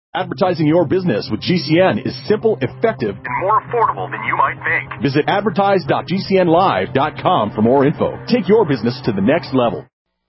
Advertising your business with GCN is simple, effective, and more affordable than you might think. Visit advertise.gcnlive.com for more info. Take your business to the next level.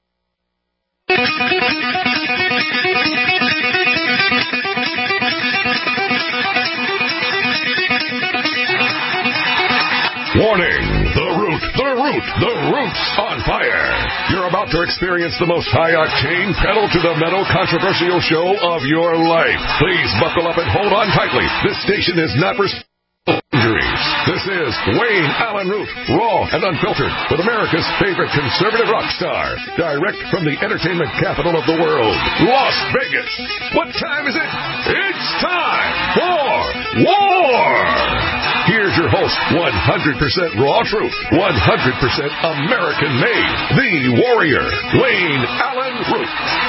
Warning! The root's on fire. You're about to experience the most high-octane, pedal-to-the-metal controversial show of your life. Please buckle up and hold on tightly. This station is not responsible for injuries. This is Wayne Allen Root, raw and unfiltered, with America's favorite conservative rock star, direct from the entertainment capital of the world, Las Vegas. What time is it? It's time for war! Here's your host, 100% raw truth, 100% American-made, the warrior, Wayne Allen Root.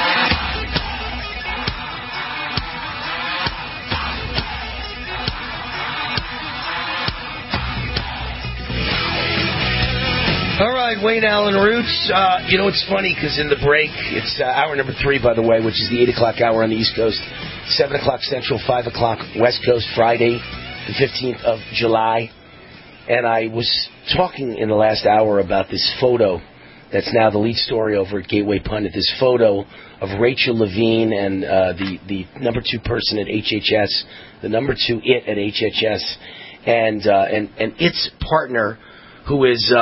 All right, Wayne Allen Roots. It's funny because in the break, it's hour number 3, by the way, which is the 8 o'clock hour on the East Coast, 7 o'clock Central, 5 o'clock West Coast, Friday, the 15th of July. And I was talking in the last hour about this photo that's now the lead story over at Gateway Pundit, this photo of Rachel Levine and the number 2 person at HHS, the number 2 it at HHS, and its partner, who is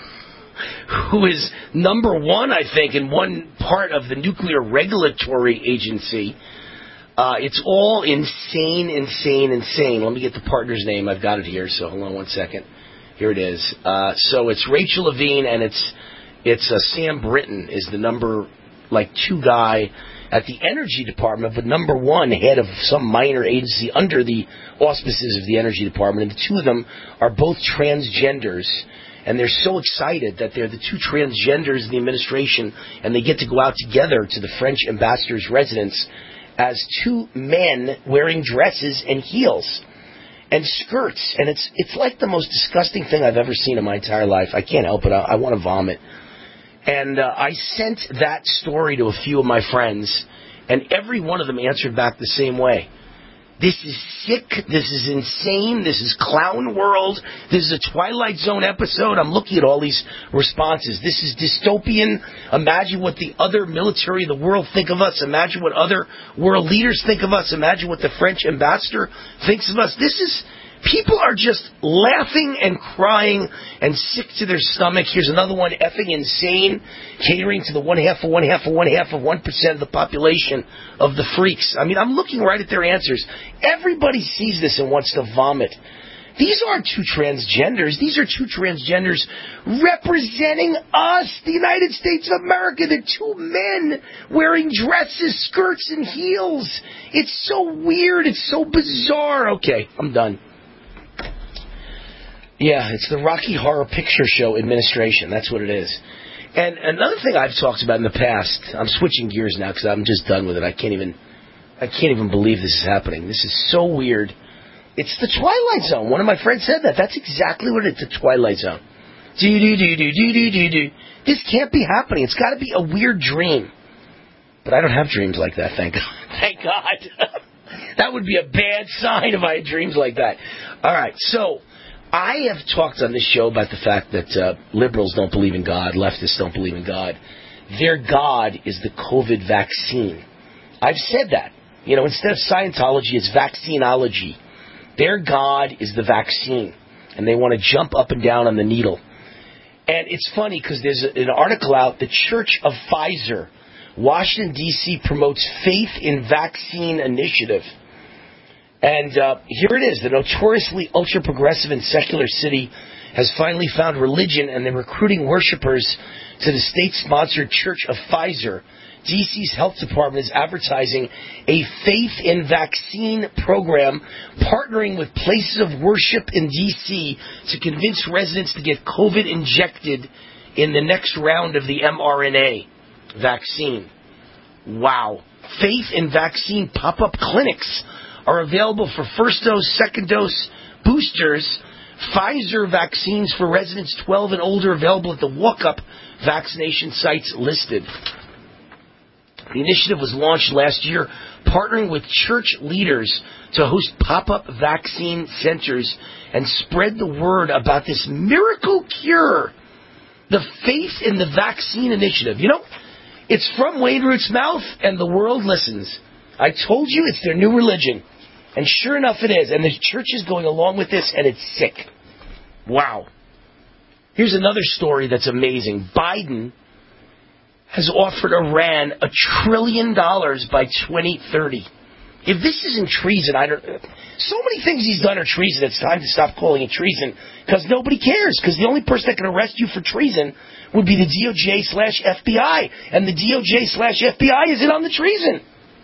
number 1, I think, in one part of the Nuclear Regulatory Agency. It's all insane. Let me get the partner's name. I've got it here, so hold on one second. Here it is. So it's Rachel Levine, and it's Sam Brinton is the number 2 guy at the Energy Department, but number 1 head of some minor agency under the auspices of the Energy Department. And the 2 of them are both transgenders. And they're so excited that they're the 2 transgenders in the administration, and they get to go out together to the French ambassador's residence as 2 men wearing dresses and heels and skirts. And it's like the most disgusting thing I've ever seen in my entire life. I can't help it. I want to vomit. And I sent that story to a few of my friends, and every one of them answered back the same way. This is sick. This is insane. This is clown world. This is a Twilight Zone episode. I'm looking at all these responses. This is dystopian. Imagine what the other military of the world think of us. Imagine what other world leaders think of us. Imagine what the French ambassador thinks of us. People are just laughing and crying and sick to their stomach. Here's another one, effing insane, catering to the 1/2 of 1% of the population of the freaks. I mean, I'm looking right at their answers. Everybody sees this and wants to vomit. These aren't 2 transgenders. These are 2 transgenders representing us, the United States of America. They're 2 men wearing dresses, skirts, and heels. It's so weird. It's so bizarre. Okay, I'm done. Yeah, it's the Rocky Horror Picture Show administration. That's what it is. And another thing I've talked about in the past, I'm switching gears now because I'm just done with it. I can't even believe this is happening. This is so weird. It's the Twilight Zone. One of my friends said that. That's exactly what it is, the Twilight Zone. Do. This can't be happening. It's got to be a weird dream. But I don't have dreams like that, thank God. Thank God. That would be a bad sign if I had dreams like that. All right, so I have talked on this show about the fact that liberals don't believe in God, leftists don't believe in God. Their God is the COVID vaccine. I've said that. Instead of Scientology, it's vaccinology. Their God is the vaccine, and they want to jump up and down on the needle. And it's funny because there's an article out, the Church of Pfizer, Washington, D.C. promotes faith in vaccine initiative. And here it is. The notoriously ultra-progressive and secular city has finally found religion, and they're recruiting worshipers to the state-sponsored Church of Pfizer. D.C.'s health department is advertising a faith in vaccine program, partnering with places of worship in D.C. to convince residents to get COVID injected in the next round of the mRNA vaccine. Wow. Faith in vaccine pop-up clinics are available for first dose, second dose, boosters. Pfizer vaccines for residents 12 and older available at the walk-up vaccination sites listed. The initiative was launched last year, partnering with church leaders to host pop-up vaccine centers and spread the word about this miracle cure. The faith in the vaccine initiative. You know, it's from Wayne Root's mouth, and the world listens. I told you it's their new religion. And sure enough it is. And the church is going along with this, and it's sick. Wow. Here's another story that's amazing. Biden has offered Iran $1 trillion by 2030. If this isn't treason, so many things he's done are treason. It's time to stop calling it treason because nobody cares. Because the only person that can arrest you for treason would be the DOJ/FBI. And the DOJ/FBI is in on the treason.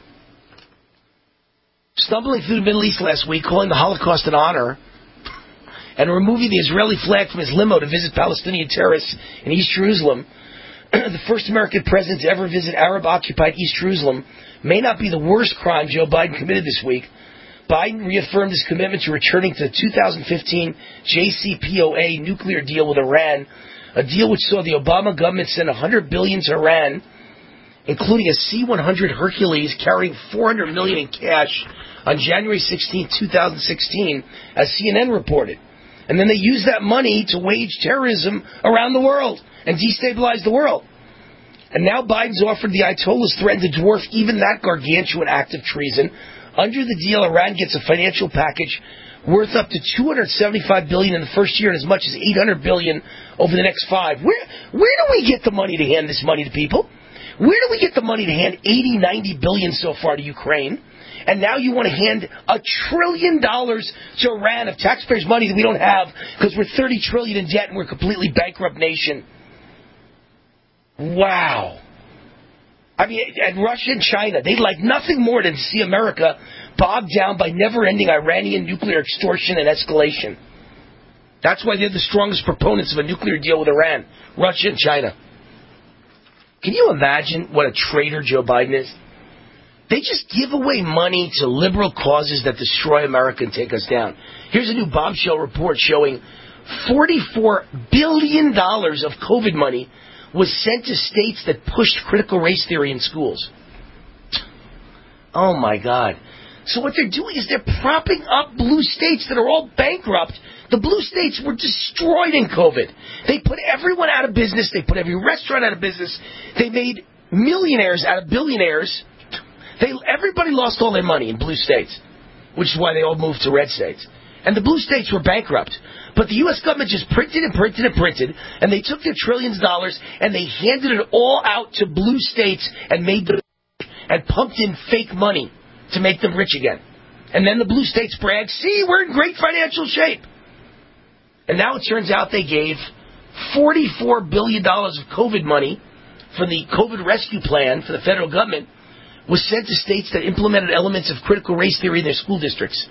Stumbling through the Middle East last week, calling the Holocaust an honor, and removing the Israeli flag from his limo to visit Palestinian terrorists in East Jerusalem, the first American president to ever visit Arab-occupied East Jerusalem, may not be the worst crime Joe Biden committed this week. Biden reaffirmed his commitment to returning to the 2015 JCPOA nuclear deal with Iran, a deal which saw the Obama government send $100 billion to Iran, including a C-100 Hercules carrying $400 million in cash on January 16, 2016, as CNN reported. And then they used that money to wage terrorism around the world and destabilize the world. And now Biden's offered the Ayatollahs threaten to dwarf even that gargantuan act of treason. Under the deal, Iran gets a financial package worth up to $275 billion in the first year and as much as $800 billion over the next 5. Where do we get the money to hand this money to people? Where do we get the money to hand $80-90 billion so far to Ukraine? And now you want to hand $1 trillion to Iran of taxpayers' money that we don't have because we're $30 trillion in debt and we're a completely bankrupt nation. Wow. I mean, and Russia and China, they'd like nothing more than to see America bogged down by never-ending Iranian nuclear extortion and escalation. That's why they're the strongest proponents of a nuclear deal with Iran, Russia and China. Can you imagine what a traitor Joe Biden is? They just give away money to liberal causes that destroy America and take us down. Here's a new bombshell report showing $44 billion of COVID money was sent to states that pushed critical race theory in schools. Oh, my God. So what they're doing is they're propping up blue states that are all bankrupt. The blue states were destroyed in COVID. They put everyone out of business. They put every restaurant out of business. They made millionaires out of billionaires. Everybody lost all their money in blue states, which is why they all moved to red states. And the blue states were bankrupt. But the U.S. government just printed and printed and printed, and they took their trillions of dollars and they handed it all out to blue states and made them and pumped in fake money to make them rich again. And then the blue states bragged, see, we're in great financial shape. And now it turns out they gave $44 billion of COVID money from the COVID rescue plan for the federal government was sent to states that implemented elements of critical race theory in their school districts.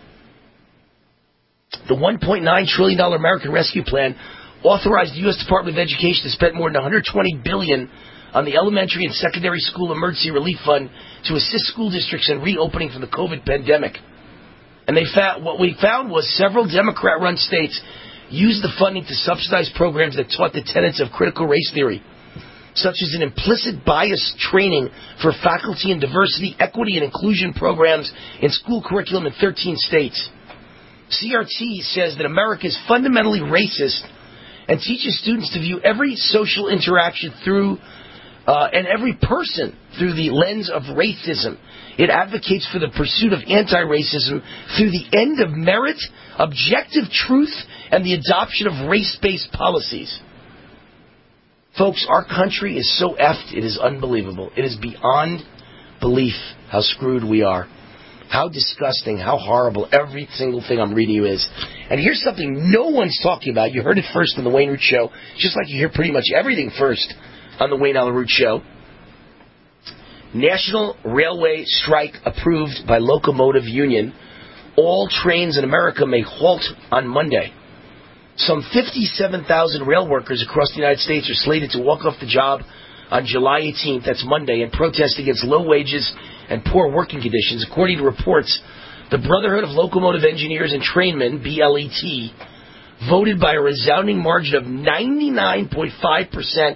The $1.9 trillion American Rescue Plan authorized the U.S. Department of Education to spend more than $120 billion on the elementary and secondary school emergency relief fund to assist school districts in reopening from the COVID pandemic. And what we found was several Democrat-run states used the funding to subsidize programs that taught the tenets of critical race theory, such as an implicit bias training for faculty and diversity, equity, and inclusion programs in school curriculum in 13 states. CRT says that America is fundamentally racist and teaches students to view every social interaction through and every person through the lens of racism. It advocates for the pursuit of anti-racism through the end of merit, objective truth, and the adoption of race-based policies. Folks, our country is so effed, it is unbelievable. It is beyond belief how screwed we are. How disgusting, how horrible every single thing I'm reading you is. And here's something no one's talking about. You heard it first on the Wayne Root Show, just like you hear pretty much everything first on the Wayne Allyn Root Show. National Railway strike approved by Locomotive Union. All trains in America may halt on Monday. Some 57,000 rail workers across the United States are slated to walk off the job on July 18th, that's Monday, in protest against low wages and poor working conditions. According to reports, the Brotherhood of Locomotive Engineers and Trainmen, BLET, voted by a resounding margin of 99.5%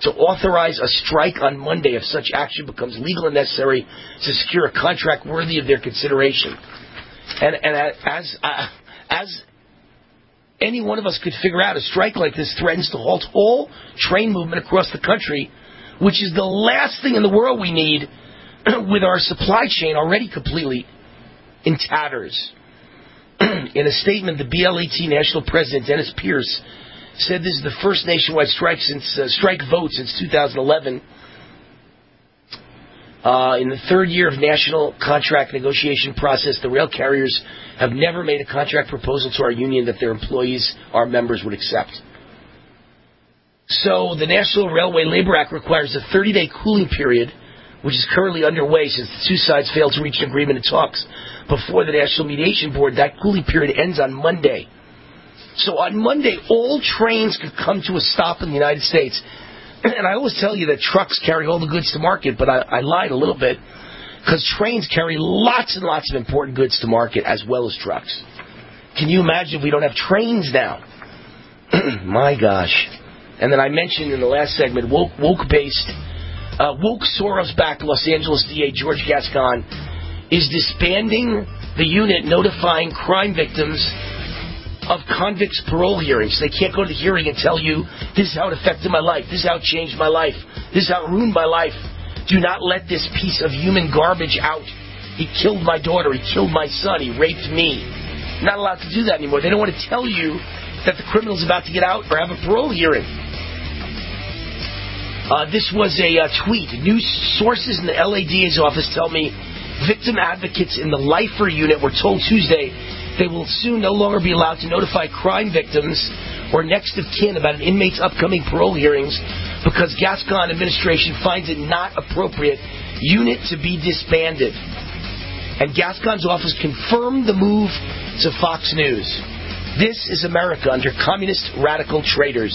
to authorize a strike on Monday if such action becomes legal and necessary to secure a contract worthy of their consideration. And as any one of us could figure out, a strike like this threatens to halt all train movement across the country, which is the last thing in the world we need with our supply chain already completely in tatters. In a statement, the BLET National President, Dennis Pierce, said this is the first nationwide strike vote since 2011. In the third year of national contract negotiation process, the rail carriers have never made a contract proposal to our union that their employees, our members, would accept. So the National Railway Labor Act requires a 30-day cooling period, which is currently underway since the two sides failed to reach an agreement in talks before the National Mediation Board. That cooling period ends on Monday. So on Monday, all trains could come to a stop in the United States. And I always tell you that trucks carry all the goods to market, but I lied a little bit, because trains carry lots and lots of important goods to market as well as trucks. Can you imagine if we don't have trains now? My gosh. And then I mentioned in the last segment, woke Soros-backed Los Angeles DA George Gascon is disbanding the unit notifying crime victims of convicts' parole hearings. They can't go to the hearing and tell you, this is how it affected my life, this is how it changed my life, this is how it ruined my life. Do not let this piece of human garbage out. He killed my daughter, he killed my son, he raped me. Not allowed to do that anymore. They don't want to tell you that the criminal's about to get out or have a parole hearing. This was a tweet. News sources in the LA DA's office tell me victim advocates in the Lifer unit were told Tuesday they will soon no longer be allowed to notify crime victims or next of kin about an inmate's upcoming parole hearings because Gascon administration finds it not appropriate unit to be disbanded. And Gascon's office confirmed the move to Fox News. This is America under communist radical traitors.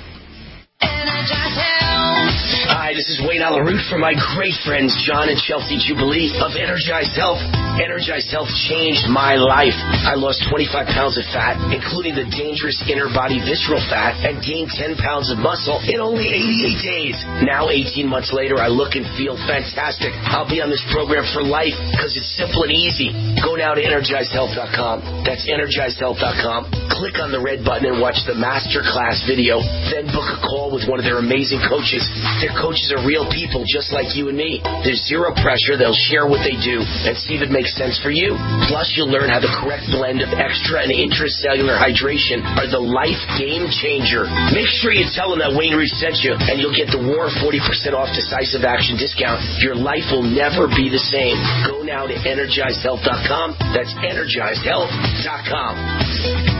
Hi, this is Wayne Alaroot from my great friends John and Chelsea Jubilee of Energized Health. Energized Health changed my life. I lost 25 pounds of fat, including the dangerous inner body visceral fat, and gained 10 pounds of muscle in only 88 days. Now, 18 months later, I look and feel fantastic. I'll be on this program for life because it's simple and easy. Go now to EnergizedHealth.com. That's EnergizedHealth.com. Click on the red button and watch the masterclass video. Then book a call with one of their amazing coaches. Their coaches are real people just like you and me. There's zero pressure. They'll share what they do and see if it makes sense for you. Plus, you'll learn how the correct blend of extra and intracellular hydration are the life game changer. Make sure you tell them that Wayne Reed sent you, and you'll get the WAR 40% off decisive action discount. Your life will never be the same. Go now to EnergizedHealth.com. That's EnergizedHealth.com.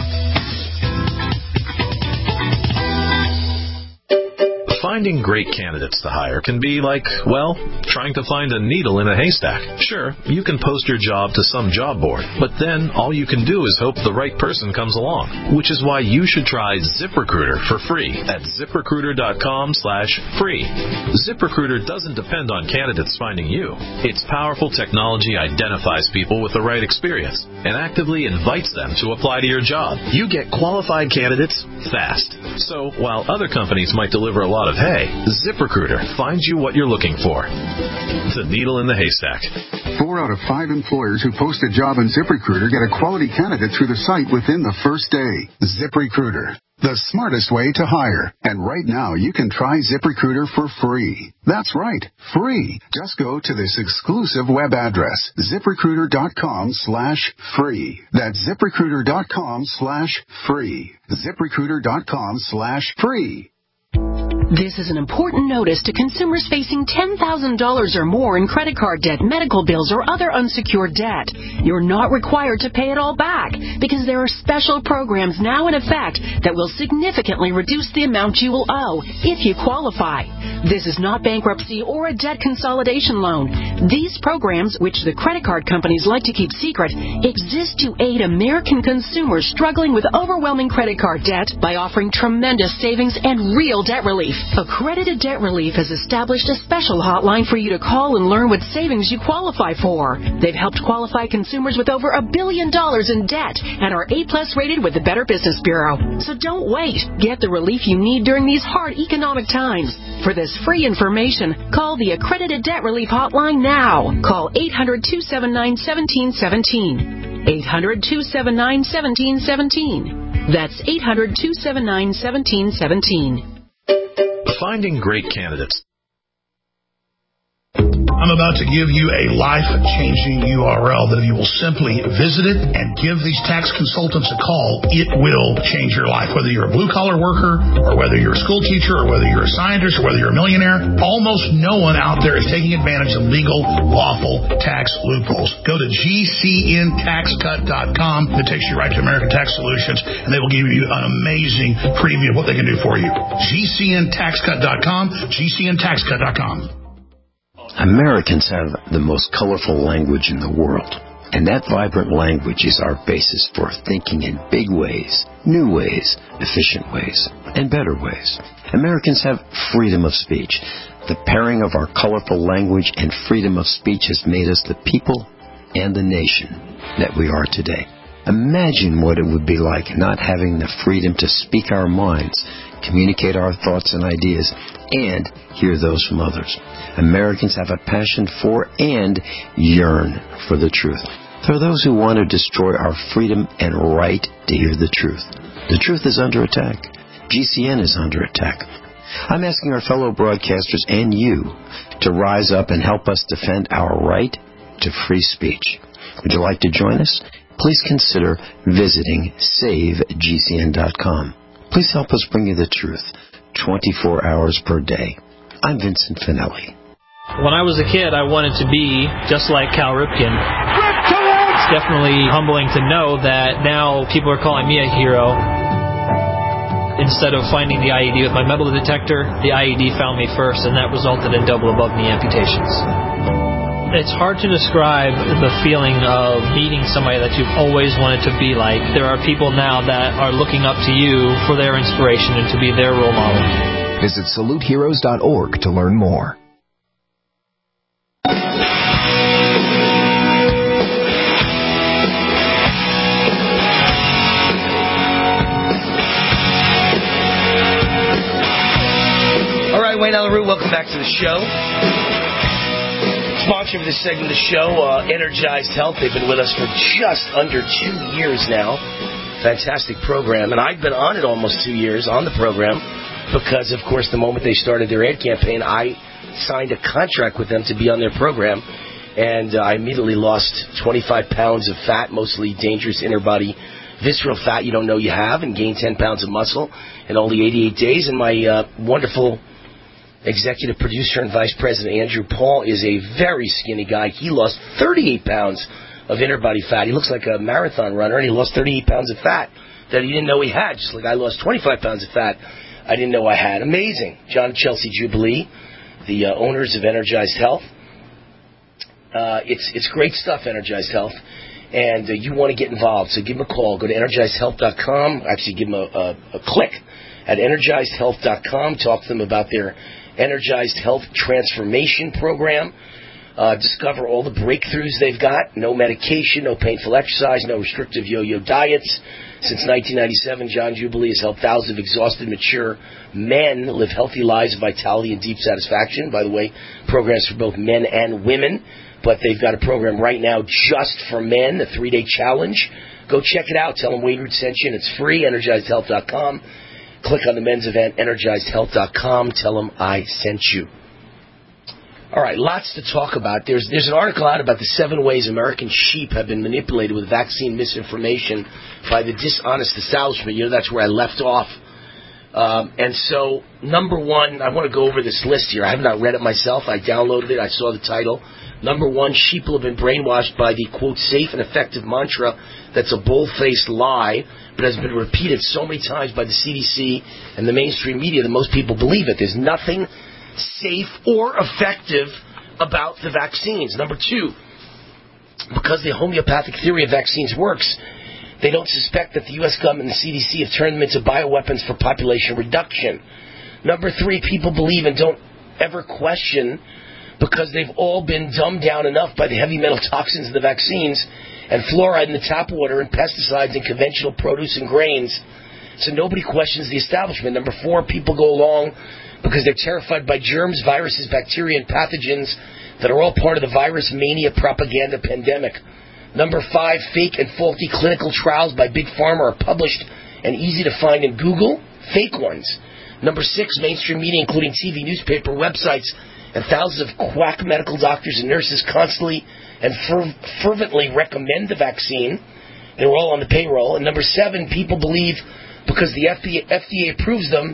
Finding great candidates to hire can be like, well, trying to find a needle in a haystack. Sure, you can post your job to some job board, but then all you can do is hope the right person comes along, which is why you should try ZipRecruiter for free at ZipRecruiter.com/free. ZipRecruiter doesn't depend on candidates finding you. Its powerful technology identifies people with the right experience and actively invites them to apply to your job. You get qualified candidates fast. So while other companies might deliver a lot of hay, ZipRecruiter finds you what you're looking for. The needle in the haystack. 4 out of 5 employers who post a job on ZipRecruiter get a quality candidate through the site within the first day. ZipRecruiter, the smartest way to hire. And right now, you can try ZipRecruiter for free. That's right, free. Just go to this exclusive web address, ZipRecruiter.com/free. That's ZipRecruiter.com/free. ZipRecruiter.com/free. This is an important notice to consumers facing $10,000 or more in credit card debt, medical bills, or other unsecured debt. You're not required to pay it all back because there are special programs now in effect that will significantly reduce the amount you will owe if you qualify. This is not bankruptcy or a debt consolidation loan. These programs, which the credit card companies like to keep secret, exist to aid American consumers struggling with overwhelming credit card debt by offering tremendous savings and real debt relief. Accredited Debt Relief has established a special hotline for you to call and learn what savings you qualify for. They've helped qualify consumers with over $1 billion in debt and are A+ rated with the Better Business Bureau. So don't wait. Get the relief you need during these hard economic times. For this free information, call the Accredited Debt Relief Hotline now. Call 800-279-1717. 800-279-1717. That's 800-279-1717. Finding great candidates. I'm about to give you a life-changing URL that if you will simply visit it and give these tax consultants a call, it will change your life. Whether you're a blue-collar worker or whether you're a school teacher or whether you're a scientist or whether you're a millionaire, almost no one out there is taking advantage of legal, lawful tax loopholes. Go to GCNTaxCut.com. It takes you right to American Tax Solutions, and they will give you an amazing preview of what they can do for you. GCNTaxCut.com, GCNTaxCut.com. Americans have the most colorful language in the world, and that vibrant language is our basis for thinking in big ways, new ways, efficient ways, and better ways. Americans have freedom of speech. The pairing of our colorful language and freedom of speech has made us the people and the nation that we are today. Imagine what it would be like not having the freedom to speak our minds, communicate our thoughts and ideas, and hear those from others. Americans have a passion for and yearn for the truth. There are those who want to destroy our freedom and right to hear the truth. The truth is under attack. GCN is under attack. I'm asking our fellow broadcasters and you to rise up and help us defend our right to free speech. Would you like to join us? Please consider visiting SaveGCN.com. Please help us bring you the truth 24 hours per day. I'm Vincent Finelli. When I was a kid, I wanted to be just like Cal Ripken. It's definitely humbling to know that now people are calling me a hero. Instead of finding the IED with my metal detector, the IED found me first, and that resulted in double above-knee amputations. It's hard to describe the feeling of meeting somebody that you've always wanted to be like. There are people now that are looking up to you for their inspiration and to be their role model. Visit SaluteHeroes.org to learn more. All right, Wayne Allyn Root, welcome back to the show. Sponsor for this segment of the show, Energized Health. They've been with us for just under 2 years now. Fantastic program. And I've been on it almost 2 years on the program because, of course, the moment they started their ad campaign, I signed a contract with them to be on their program. And I immediately lost 25 pounds of fat, mostly dangerous inner body visceral fat you don't know you have, and gained 10 pounds of muscle in only 88 days. And my wonderful executive producer and vice president Andrew Paul is a very skinny guy. He lost 38 pounds of inner body fat. He looks like a marathon runner, and he lost 38 pounds of fat that he didn't know he had, just like I lost 25 pounds of fat I didn't know I had. Amazing. John and Chelsea Jubilee, the owners of Energized Health. It's great stuff, Energized Health, and you want to get involved, so give them a call. Go to EnergizedHealth.com. Actually, give them a click at EnergizedHealth.com. Talk to them about their Energized Health Transformation Program. Discover all the breakthroughs they've got. No medication, no painful exercise, no restrictive yo-yo diets. Since 1997, John Jubilee has helped thousands of exhausted, mature men live healthy lives of vitality and deep satisfaction. By the way, programs for both men and women. But they've got a program right now just for men, a 3-day challenge. Go check it out. Tell them Wayne Root sent you, and it's free, EnergizedHealth.com. Click on the men's event, EnergizedHealth.com. Tell them I sent you. All right, lots to talk about. There's an article out about the 7 ways American sheep have been manipulated with vaccine misinformation by the dishonest establishment. You know, that's where I left off. And so, number 1, I want to go over this list here. I have not read it myself. I downloaded it. I saw the title. Number 1, sheep have been brainwashed by the, quote, safe and effective mantra that's a bold-faced lie, but has been repeated so many times by the CDC and the mainstream media that most people believe it. There's nothing safe or effective about the vaccines. Number 2, because the homeopathic theory of vaccines works, they don't suspect that the U.S. government and the CDC have turned them into bioweapons for population reduction. Number 3, people believe and don't ever question because they've all been dumbed down enough by the heavy metal toxins in the vaccines and fluoride in the tap water and pesticides in conventional produce and grains. So nobody questions the establishment. Number 4, people go along because they're terrified by germs, viruses, bacteria, and pathogens that are all part of the virus mania propaganda pandemic. Number 5, fake and faulty clinical trials by Big Pharma are published and easy to find in Google, fake ones. Number 6, mainstream media, including TV, newspaper, websites, and thousands of quack medical doctors and nurses constantly and fervently recommend the vaccine. They're all on the payroll. And number 7, people believe because the FDA approves them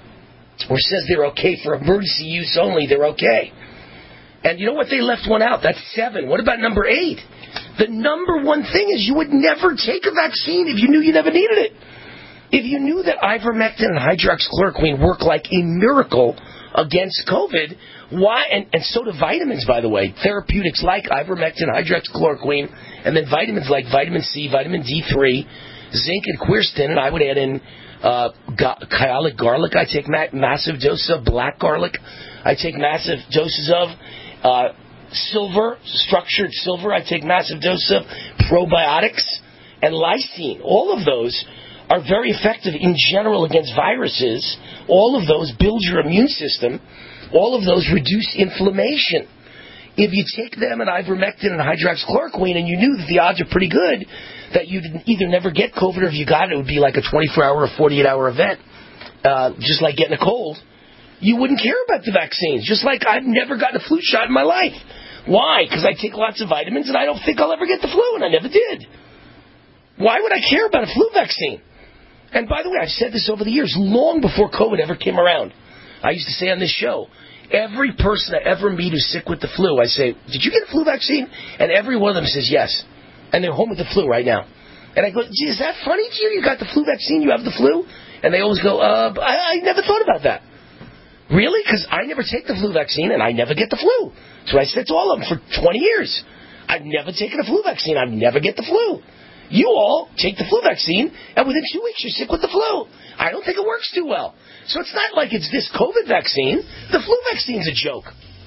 or says they're okay for emergency use only, they're okay. And you know what? They left one out. That's 7. What about number 8? The number 1 thing is you would never take a vaccine if you knew you never needed it. If you knew that ivermectin and hydroxychloroquine work like a miracle against COVID, why? And so do vitamins, by the way. Therapeutics like ivermectin, hydroxychloroquine, and then vitamins like vitamin C, vitamin D3, zinc, and quercetin. And I would add in kyolic garlic. I take massive doses of black garlic. I take massive doses of silver, structured silver. I take massive doses of probiotics and lysine. All of those are very effective in general against viruses. All of those build your immune system. All of those reduce inflammation. If you take them and ivermectin and hydroxychloroquine and you knew that the odds are pretty good that you'd either never get COVID or if you got it, it would be like a 24-hour or 48-hour event, just like getting a cold, you wouldn't care about the vaccines. Just like I've never gotten a flu shot in my life. Why? Because I take lots of vitamins and I don't think I'll ever get the flu, and I never did. Why would I care about a flu vaccine? And by the way, I've said this over the years, long before COVID ever came around. I used to say on this show, every person I ever meet who's sick with the flu, I say, did you get a flu vaccine? And every one of them says yes. And they're home with the flu right now. And I go, gee, is that funny to you? You got the flu vaccine, you have the flu? And they always go, I never thought about that. Really? Because I never take the flu vaccine and I never get the flu. So I said to all of them for 20 years, I've never taken a flu vaccine. I never get the flu. You all take the flu vaccine, and within 2 weeks you're sick with the flu. I don't think it works too well. So it's not like it's this COVID vaccine. The flu vaccine's a joke.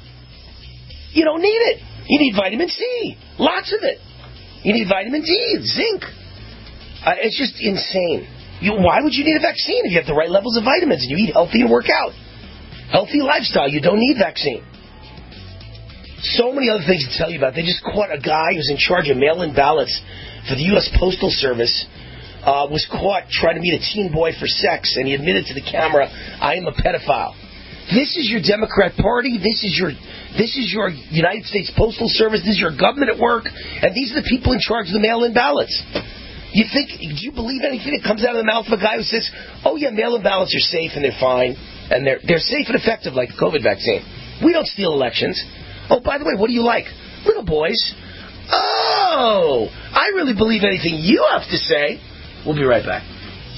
You don't need it. You need vitamin C. Lots of it. You need vitamin D, zinc. It's just insane. Why would you need a vaccine if you have the right levels of vitamins and you eat healthy and work out? Healthy lifestyle, you don't need vaccine. So many other things to tell you about. They just caught a guy who's in charge of mail-in ballots for the U.S. Postal Service, was caught trying to meet a teen boy for sex, and he admitted to the camera, I am a pedophile. This is your Democrat Party. This is your United States Postal Service. This is your government at work, and these are the people in charge of the mail-in ballots. Do you believe anything that comes out of the mouth of a guy who says, oh yeah, mail-in ballots are safe and they're fine, and they're safe and effective like the COVID vaccine. We don't steal elections. Oh, by the way, what do you like? Little boys. Oh, I really believe anything you have to say. We'll be right back.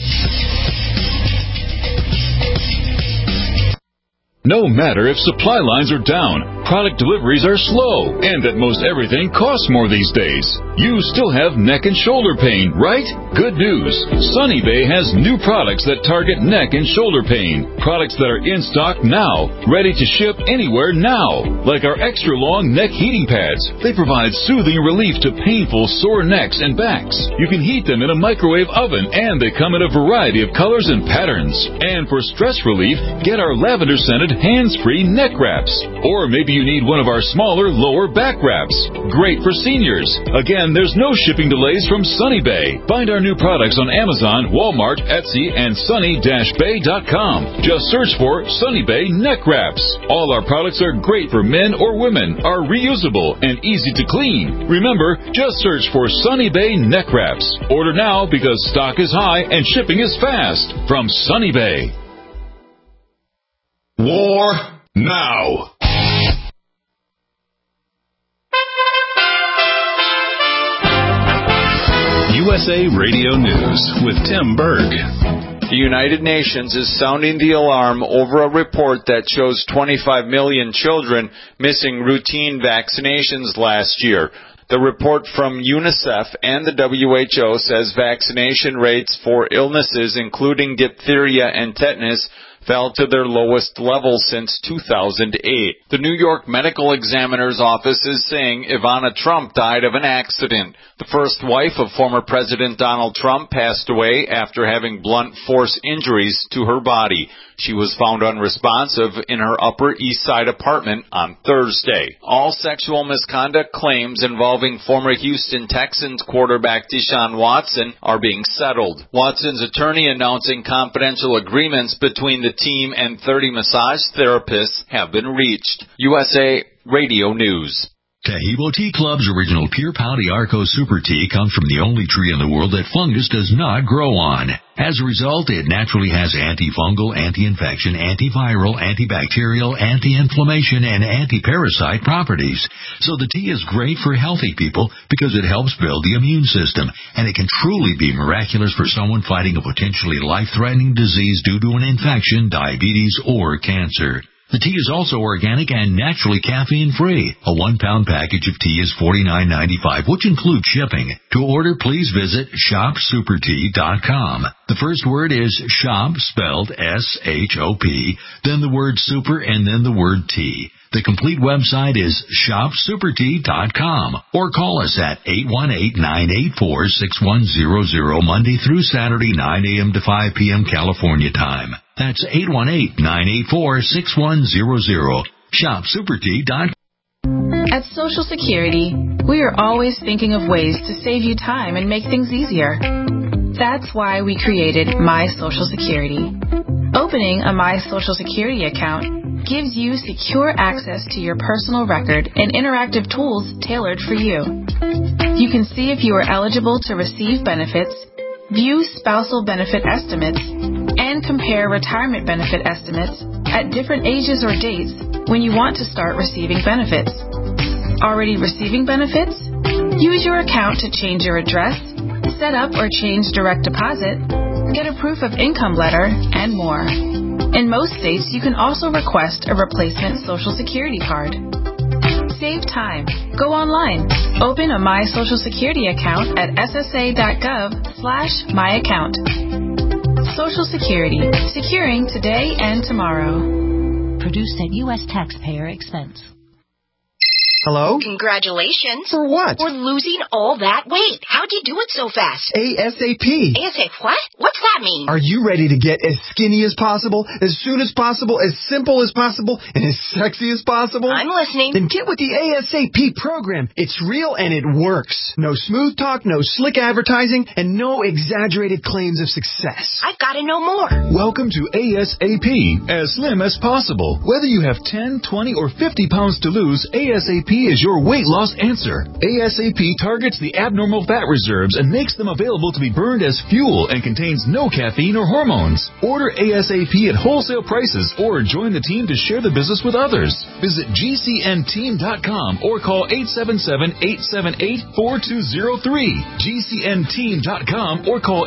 No matter if supply lines are down, product deliveries are slow, and that most everything costs more these days, you still have neck and shoulder pain, right? Good news. Sunny Bay has new products that target neck and shoulder pain. Products that are in stock now, ready to ship anywhere now. Like our extra long neck heating pads. They provide soothing relief to painful sore necks and backs. You can heat them in a microwave oven, and they come in a variety of colors and patterns. And for stress relief, get our lavender-scented hands-free neck wraps. Or maybe you need one of our smaller lower back wraps. Great for seniors. Again, there's no shipping delays from Sunny Bay. Find our new products on Amazon, Walmart, Etsy, and sunny-bay.com. Just search for Sunny Bay neck wraps. All our products are great for men or women, are reusable, and easy to clean. Remember, just search for Sunny Bay neck wraps. Order now because stock is high and shipping is fast. From Sunny Bay. War now. USA Radio News with Tim Berg. The United Nations is sounding the alarm over a report that shows 25 million children missing routine vaccinations last year. The report from UNICEF and the WHO says vaccination rates for illnesses including diphtheria and tetanus fell to their lowest level since 2008. The New York Medical Examiner's Office is saying Ivana Trump died of an accident. The first wife of former President Donald Trump passed away after having blunt force injuries to her body. She was found unresponsive in her Upper East Side apartment on Thursday. All sexual misconduct claims involving former Houston Texans quarterback Deshaun Watson are being settled. Watson's attorney announcing confidential agreements between the team and 30 massage therapists have been reached. USA Radio News. Tahibo Tea Club's original Pure Pouty Arco Super Tea comes from the only tree in the world that fungus does not grow on. As a result, it naturally has antifungal, anti-infection, antiviral, antibacterial, anti-inflammation, and anti-parasite properties. So the tea is great for healthy people because it helps build the immune system, and it can truly be miraculous for someone fighting a potentially life-threatening disease due to an infection, diabetes, or cancer. The tea is also organic and naturally caffeine-free. A 1-pound package of tea is $49.95, which includes shipping. To order, please visit shopsupertea.com. The first word is shop, spelled S-H-O-P, then the word super, and then the word tea. The complete website is shopsupertea.com, or call us at 818-984-6100 Monday through Saturday, 9 a.m. to 5 p.m. California time. That's 818-984-6100. Shopsupertea.com. At Social Security, we are always thinking of ways to save you time and make things easier. That's why we created My Social Security. Opening a My Social Security account gives you secure access to your personal record and interactive tools tailored for you. You can see if you are eligible to receive benefits, view spousal benefit estimates, and compare retirement benefit estimates at different ages or dates when you want to start receiving benefits. Already receiving benefits? Use your account to change your address, set up or change direct deposit, get a proof of income letter, and more. In most states, you can also request a replacement Social Security card. Save time. Go online. Open a My Social Security account at ssa.gov/myaccount. Social Security. Securing today and tomorrow. Produced at U.S. taxpayer expense. Hello? Congratulations. For what? For losing all that weight. How'd you do it so fast? ASAP. ASAP what? What's that mean? Are you ready to get as skinny as possible, as soon as possible, as simple as possible, and as sexy as possible? I'm listening. Then get with the ASAP program. It's real and it works. No smooth talk, no slick advertising, and no exaggerated claims of success. I've got to know more. Welcome to ASAP, as slim as possible. Whether you have 10, 20, or 50 pounds to lose, ASAP is your weight loss answer. ASAP targets the abnormal fat reserves and makes them available to be burned as fuel and contains no caffeine or hormones. Order ASAP at wholesale prices or join the team to share the business with others. Visit GCNteam.com or call 877-878-4203. GCNteam.com or call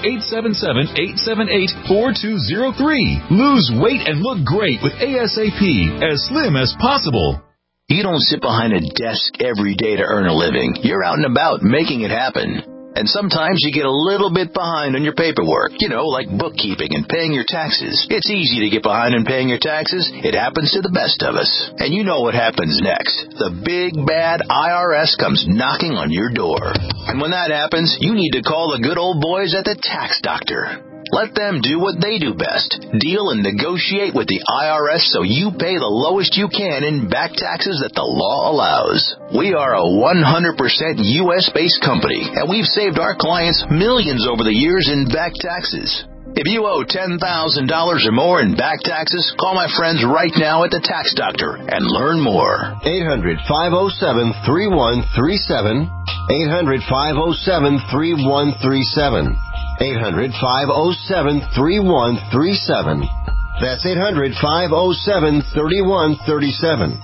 877-878-4203. Lose weight and look great with ASAP, as slim as possible. You don't sit behind a desk every day to earn a living. You're out and about making it happen. And sometimes you get a little bit behind on your paperwork, like bookkeeping and paying your taxes. It's easy to get behind in paying your taxes. It happens to the best of us. And you know what happens next. The big, bad IRS comes knocking on your door. And when that happens, you need to call the good old boys at the Tax Doctor. Let them do what they do best. Deal and negotiate with the IRS so you pay the lowest you can in back taxes that the law allows. We are a 100% U.S.-based company, and we've saved our clients millions over the years in back taxes. If you owe $10,000 or more in back taxes, call my friends right now at the Tax Doctor and learn more. 800-507-3137. 800-507-3137. 800-507-3137. That's 800-507-3137.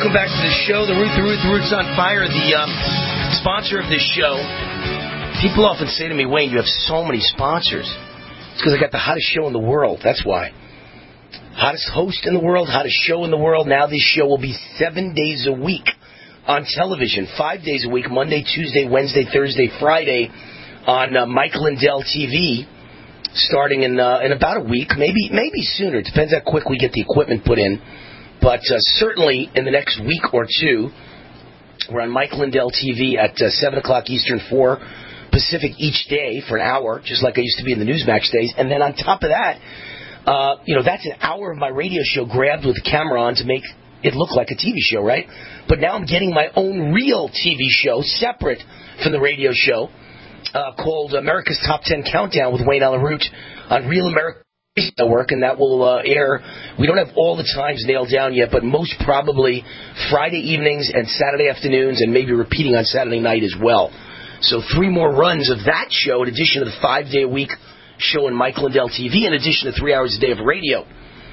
welcome back to the show. The Roots on Fire, the sponsor of this show. People often say to me, Wayne, you have so many sponsors. It's because I got the hottest show in the world. That's why. Hottest host in the world, hottest show in the world. Now this show will be 7 days a week on television. 5 days a week, Monday, Tuesday, Wednesday, Thursday, Friday on Mike Lindell TV, starting in about a week, maybe sooner. It depends how quick we get the equipment put in. But certainly in the next week or two, we're on Mike Lindell TV at 7 o'clock Eastern, 4 Pacific each day for an hour, just like I used to be in the Newsmax days. And then on top of that, that's an hour of my radio show grabbed with the camera on to make it look like a TV show, right? But now I'm getting my own real TV show, separate from the radio show, called America's Top 10 Countdown with Wayne Allyn Root on Real America Network, and that will air. We don't have all the times nailed down yet, but most probably Friday evenings and Saturday afternoons, and maybe repeating on Saturday night as well. So 3 more runs of that show, in addition to the 5-day-a-week show on Mike Lindell TV, in addition to 3 hours a day of radio.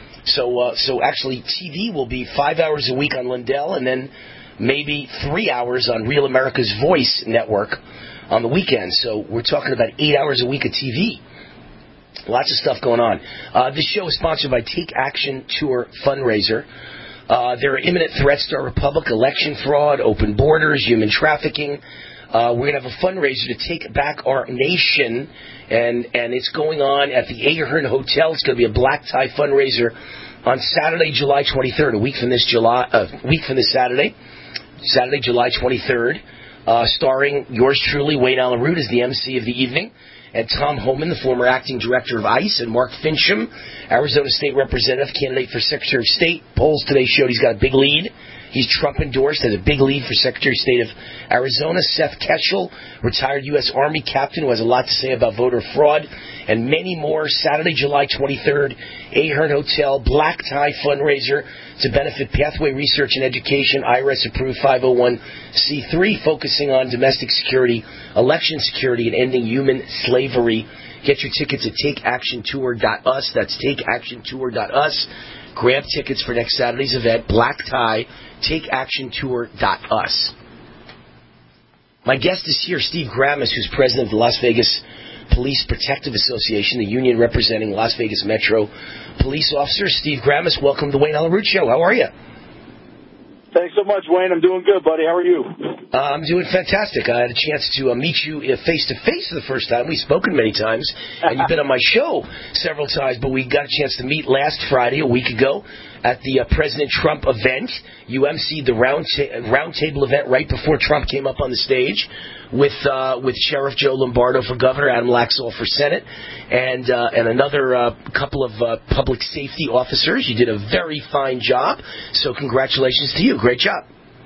So actually, TV will be 5 hours a week on Lindell, and then maybe 3 hours on Real America's Voice Network on the weekends. So we're talking about 8 hours a week of TV. Lots of stuff going on. This show is sponsored by Take Action Tour Fundraiser. There are imminent threats to our republic: election fraud, open borders, human trafficking. We're going to have a fundraiser to take back our nation, and it's going on at the Ahern Hotel. It's going to be a black tie fundraiser on Saturday, July 23rd, a week from this Saturday, July 23rd, starring yours truly, Wayne Allyn Root, as the MC of the evening, and Tom Homan, the former acting director of ICE, and Mark Fincham, Arizona State Representative, candidate for Secretary of State. Polls today showed he's got a big lead. He's Trump-endorsed, has a big lead for Secretary of State of Arizona. Seth Keshel, retired U.S. Army captain who has a lot to say about voter fraud, and many more. Saturday, July 23rd, Ahern Hotel, black tie fundraiser to benefit Pathway Research and Education, IRS-approved 501c3, focusing on domestic security, election security, and ending human slavery. Get your tickets at takeactiontour.us. That's takeactiontour.us. Grab tickets for next Saturday's event, black tie, takeactiontour.us. My guest is here, Steve Grammas, who's president of the Las Vegas Police Protective Association, the union representing Las Vegas Metro police officers. Steve Grammas, welcome to the Wayne Allyn Root Show. How are you? Thanks so much, Wayne. I'm doing good, buddy. How are you? I'm doing fantastic. I had a chance to meet you face-to-face for the first time. We've spoken many times, and you've been on my show several times, but we got a chance to meet last Friday, a week ago, at the President Trump event. You emceed the roundtable event right before Trump came up on the stage with Sheriff Joe Lombardo for governor, Adam Laxalt for Senate, and another couple of public safety officers. You did a very fine job, so congratulations to you. Great job.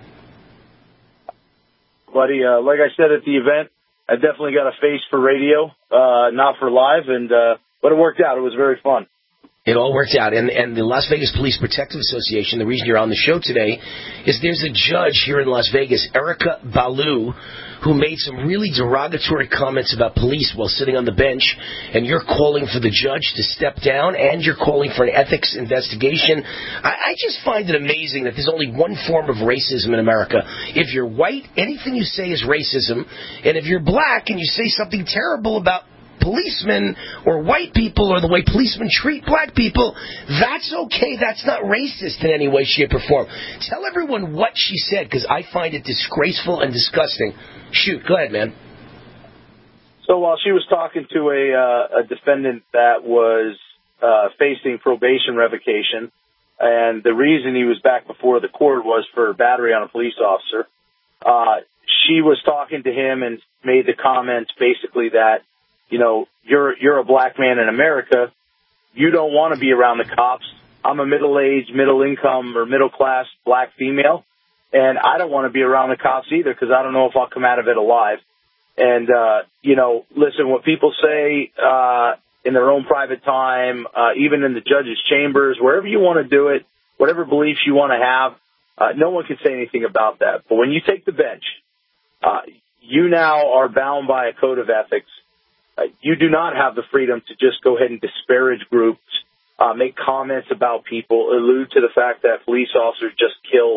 Buddy, like I said at the event, I definitely got a face for radio, not for live, but it worked out. It was very fun. It all worked out. And the Las Vegas Police Protective Association, the reason you're on the show today, is there's a judge here in Las Vegas, Erica Ballou, who made some really derogatory comments about police while sitting on the bench, and you're calling for the judge to step down, and you're calling for an ethics investigation. I just find it amazing that there's only one form of racism in America. If you're white, anything you say is racism, and if you're black and you say something terrible about policemen or white people or the way policemen treat black people, that's okay. That's not racist in any way, shape, or form. Tell everyone what she said, because I find it disgraceful and disgusting. Shoot, go ahead, man. So while she was talking to a defendant that was facing probation revocation, and the reason he was back before the court was for battery on a police officer, she was talking to him and made the comments basically that, you know, you're a black man in America. You don't want to be around the cops. I'm a middle-aged, middle-income, or middle-class black female, and I don't want to be around the cops either because I don't know if I'll come out of it alive. And, listen, what people say in their own private time, even in the judge's chambers, wherever you want to do it, whatever beliefs you want to have, no one can say anything about that. But when you take the bench, you now are bound by a code of ethics. You do not have the freedom to just go ahead and disparage groups, make comments about people, allude to the fact that police officers just kill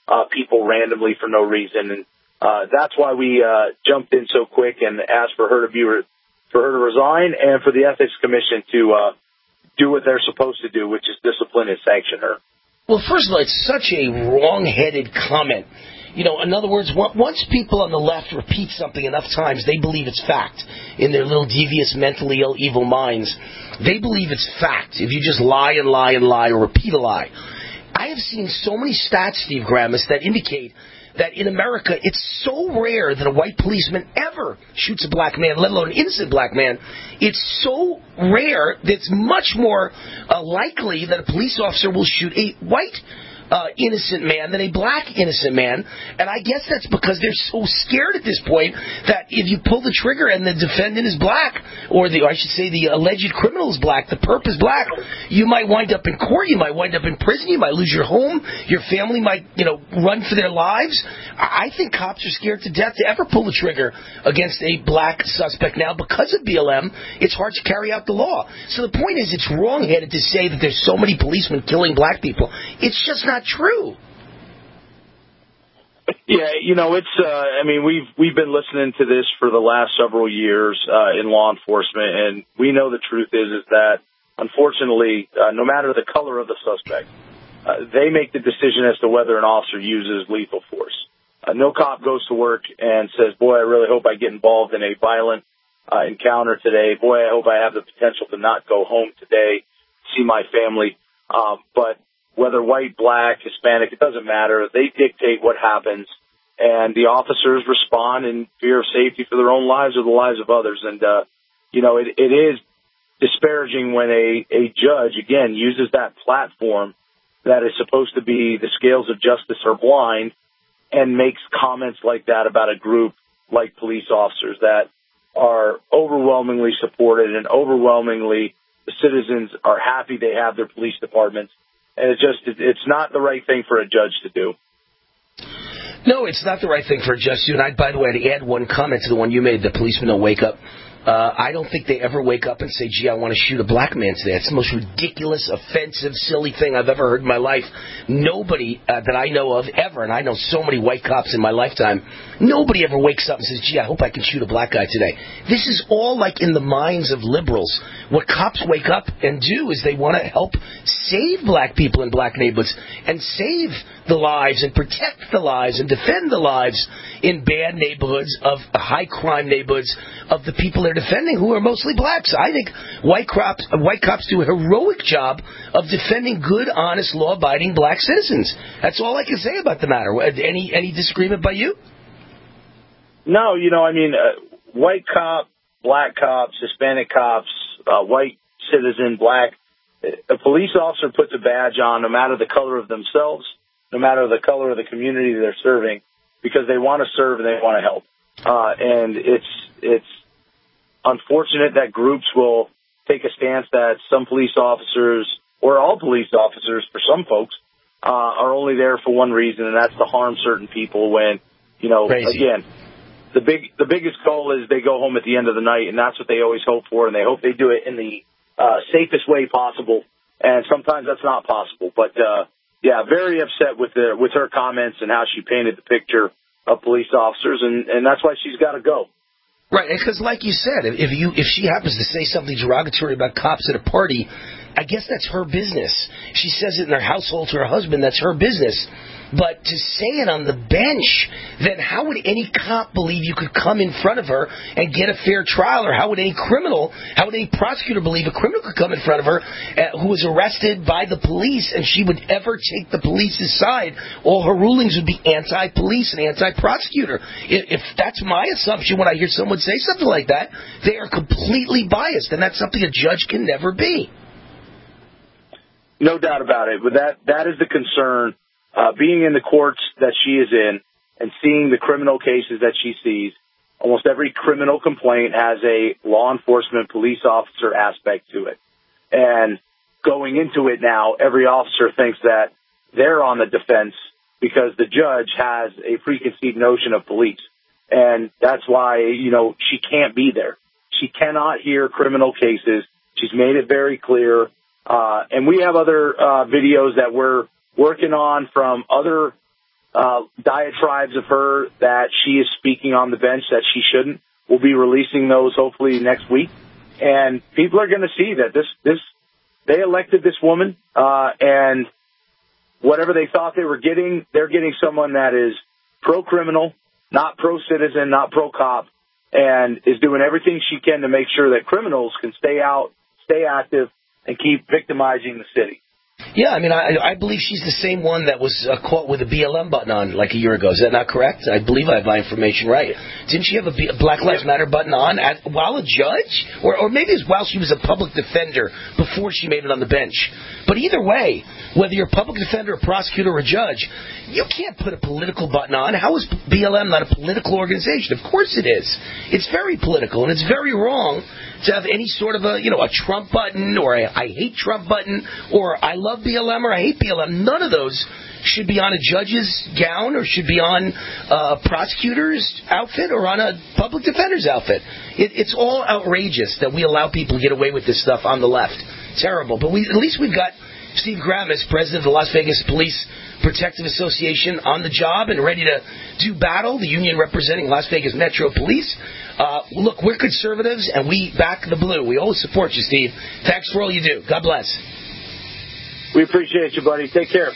people randomly for no reason. And that's why we jumped in so quick and asked for her to resign and for the Ethics Commission to do what they're supposed to do, which is discipline and sanction her. Well, first of all, it's such a wrong-headed comment. You know, in other words, once people on the left repeat something enough times, they believe it's fact. In their little devious, mentally ill, evil minds, they believe it's fact. If you just lie and lie and lie or repeat a lie. I have seen so many stats, Steve Grammis, that indicate that in America, it's so rare that a white policeman ever shoots a black man, let alone an innocent black man. It's so rare that it's much more likely that a police officer will shoot a white innocent man than a black innocent man. And I guess that's because they're so scared at this point that if you pull the trigger and the defendant is black, or I should say the alleged criminal is black, the perp is black, you might wind up in court, you might wind up in prison, you might lose your home, your family might, run for their lives. I think cops are scared to death to ever pull the trigger against a black suspect now because of BLM. It's hard to carry out the law. So the point is, it's wrong-headed to say that there's so many policemen killing black people. It's just not true. Yeah, we've been listening to this for the last several years in law enforcement, and we know the truth is that, unfortunately, no matter the color of the suspect, they make the decision as to whether an officer uses lethal force. No cop goes to work and says, boy, I really hope I get involved in a violent encounter today. Boy, I hope I have the potential to not go home today, see my family. But whether white, black, Hispanic, it doesn't matter. They dictate what happens, and the officers respond in fear of safety for their own lives or the lives of others. And, it is disparaging when a judge, again, uses that platform that is supposed to be the scales of justice are blind and makes comments like that about a group like police officers that are overwhelmingly supported and overwhelmingly the citizens are happy they have their police departments. And it's not the right thing for a judge to do. No, it's not the right thing for a judge to do. And by the way, to add one comment to the one you made, the policemen don't wake up. I don't think they ever wake up and say, gee, I want to shoot a black man today. It's the most ridiculous, offensive, silly thing I've ever heard in my life. Nobody that I know of ever, and I know so many white cops in my lifetime, nobody ever wakes up and says, gee, I hope I can shoot a black guy today. This is all like in the minds of liberals. What cops wake up and do is they want to help save black people in black neighborhoods and save the lives and protect the lives and defend the lives in bad neighborhoods, of high crime neighborhoods, of the people they're defending who are mostly blacks. I think white cops do a heroic job of defending good, honest, law-abiding black citizens. That's all I can say about the matter. Any disagreement by you? No, white cop, black cops, Hispanic cops, white citizen, black. A police officer puts a badge on no matter the color of themselves, no matter the color of the community they're serving, because they want to serve and they want to help. And it's unfortunate that groups will take a stance that some police officers, or all police officers for some folks, are only there for one reason, and that's to harm certain people when, Crazy. Again, the biggest goal is they go home at the end of the night, and that's what they always hope for, and they hope they do it in the safest way possible. And sometimes that's not possible. But, very upset with her comments and how she painted the picture of police officers, and that's why she's got to go. Right, because like you said, if she happens to say something derogatory about cops at a party, I guess that's her business. She says it in her household to her husband, that's her business. But to say it on the bench, then how would any cop believe you could come in front of her and get a fair trial? Or how would any prosecutor believe a criminal could come in front of her who was arrested by the police and she would ever take the police's side? All her rulings would be anti-police and anti-prosecutor. If that's my assumption when I hear someone say something like that, they are completely biased, and that's something a judge can never be. No doubt about it. But that is the concern. Being in the courts that she is in and seeing the criminal cases that she sees, almost every criminal complaint has a law enforcement police officer aspect to it. And going into it now, every officer thinks that they're on the defense because the judge has a preconceived notion of police. And that's why, she can't be there. She cannot hear criminal cases. She's made it very clear. And we have other videos that we're working on from other diatribes of her that she is speaking on the bench that she shouldn't. We'll be releasing those hopefully next week. And people are going to see that they elected this woman, and whatever they thought they were getting, they're getting someone that is pro-criminal, not pro-citizen, not pro-cop, and is doing everything she can to make sure that criminals can stay out, stay active, and keep victimizing the city. Yeah, I mean, I believe she's the same one that was caught with a BLM button on like a year ago. Is that not correct? I believe I have my information right. Didn't she have a Black Lives Matter button on while a judge? Or maybe it was while she was a public defender before she made it on the bench. But either way, whether you're a public defender, a prosecutor, or a judge, you can't put a political button on. How is BLM not a political organization? Of course it is. It's very political, and it's very wrong to have any sort of a Trump button or a I hate Trump button or I love BLM or I hate BLM. None of those should be on a judge's gown or should be on a prosecutor's outfit or on a public defender's outfit. It's all outrageous that we allow people to get away with this stuff on the left. Terrible. But at least we've got Steve Gramis, president of the Las Vegas Police Protective Association, on the job and ready to do battle, the union representing Las Vegas Metro Police. Look, we're conservatives, and we back the blue. We always support you, Steve. Thanks for all you do. God bless. We appreciate you, buddy. Take care.